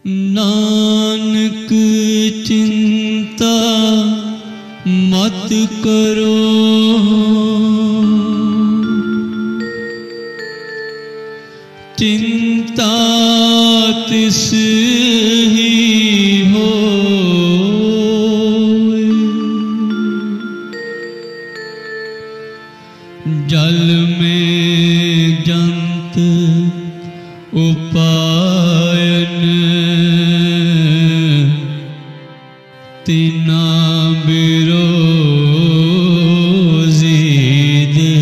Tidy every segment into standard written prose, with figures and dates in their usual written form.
नानक चिंता मत करो, चिंता तिस ही हो। जल में जंत उपायन, तिना बिरोजी दे,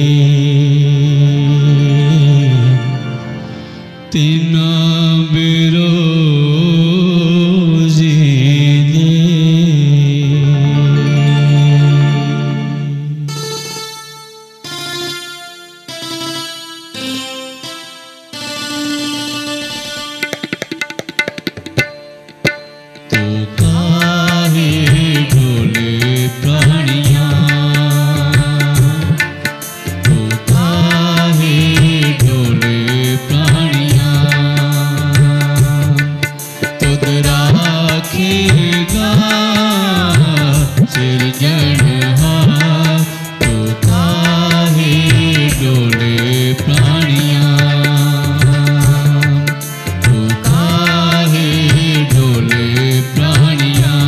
तिना बिरोजी दे। तो काहे डोले प्राणियां, तो काहे डोले प्राणियां, तुद राखेगा सिरजनहार। तो काहे डोले प्राणियां, तो काहे डोले प्राणियां,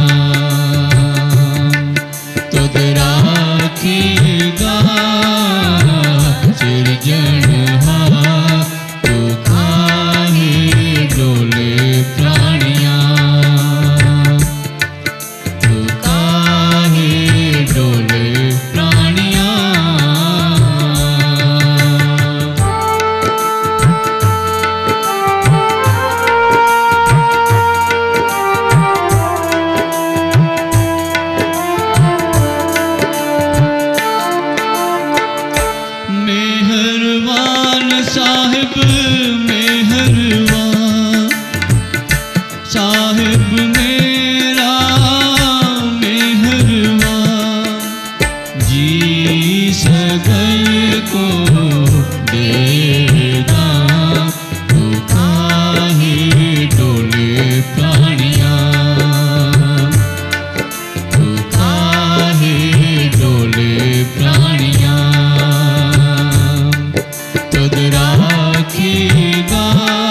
तुद राखेगा सिरजनहार। तो काहे डोले प्राणियां, तो काहे डोले प्राणियां। मेहरबान साहिब मेहरबान, साहिब मेरा मेहरबान। जी सगल को देगा, तो काहे डोले प्राणियां, तो काहे डोले प्राणियां, तुद राखेगा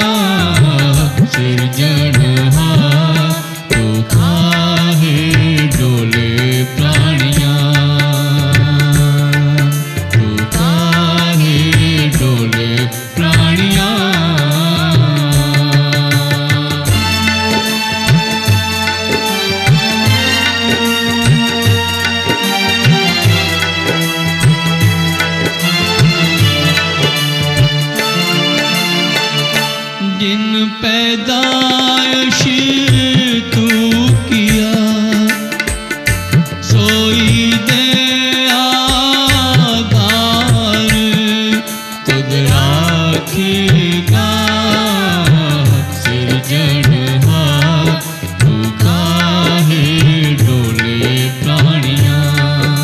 सिरजनहार। तो काहे डोले प्राणियां, तो काहे डोले प्राणियां। जिन पैदाइश तू किया, सोई दे आधार। तुद राखेगा सिरजनहार। तो काहे डोले प्राणियां,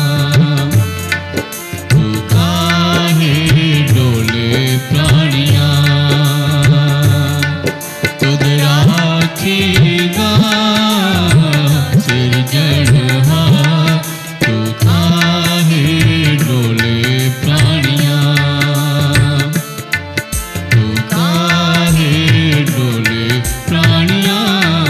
तो काहे डोले प्राणियां, तुद राखेगा सिरजनहार। तो काहे डोले प्राणियां, तो काहे डोले प्राणियां।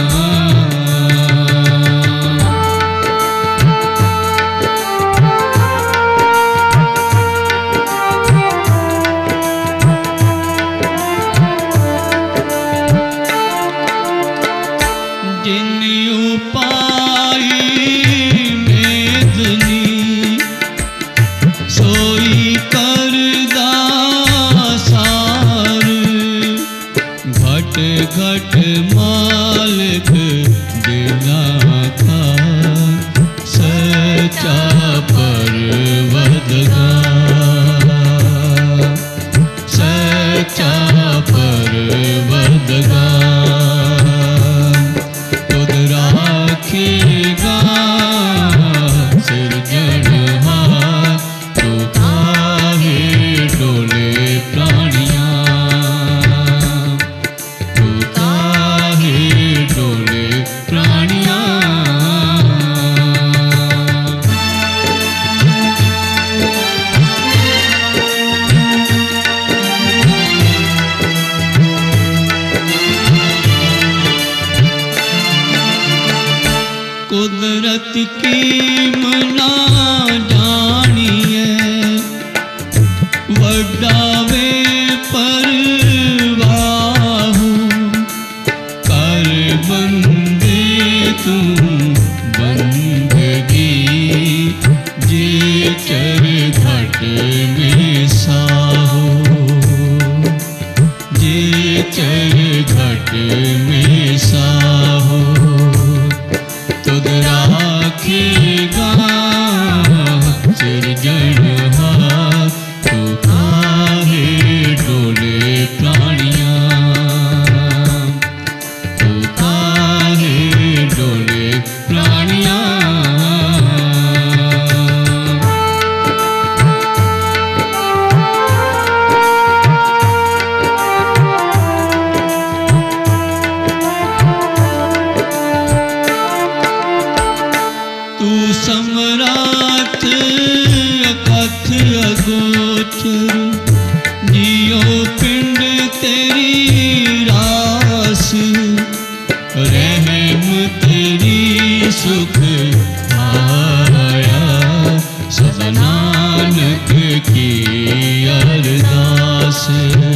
जिन उपाई मेदनी, सोई करदा सार। घट घट मालिक देना था, सच्चा परवरदिगार, सच्चा परवरदिगार। तुद राखेगा सिरजनहार। तो काहे डोले प्राणियां, तो काहे ना जानिए, वड्डावे परवाहू, कर बंदे तू बंदगी, जे चर घट में साहो, जे चर घट में साहो, तुद राखेगा सिरजनहार, तू काहे डोले प्राणियां, तू काहे डोले प्राणियां। तू सम्राट अकथ अगोचर, जियो पिंड तेरी रास, रहम तेरी सुख आया, सब नानक की अरदास।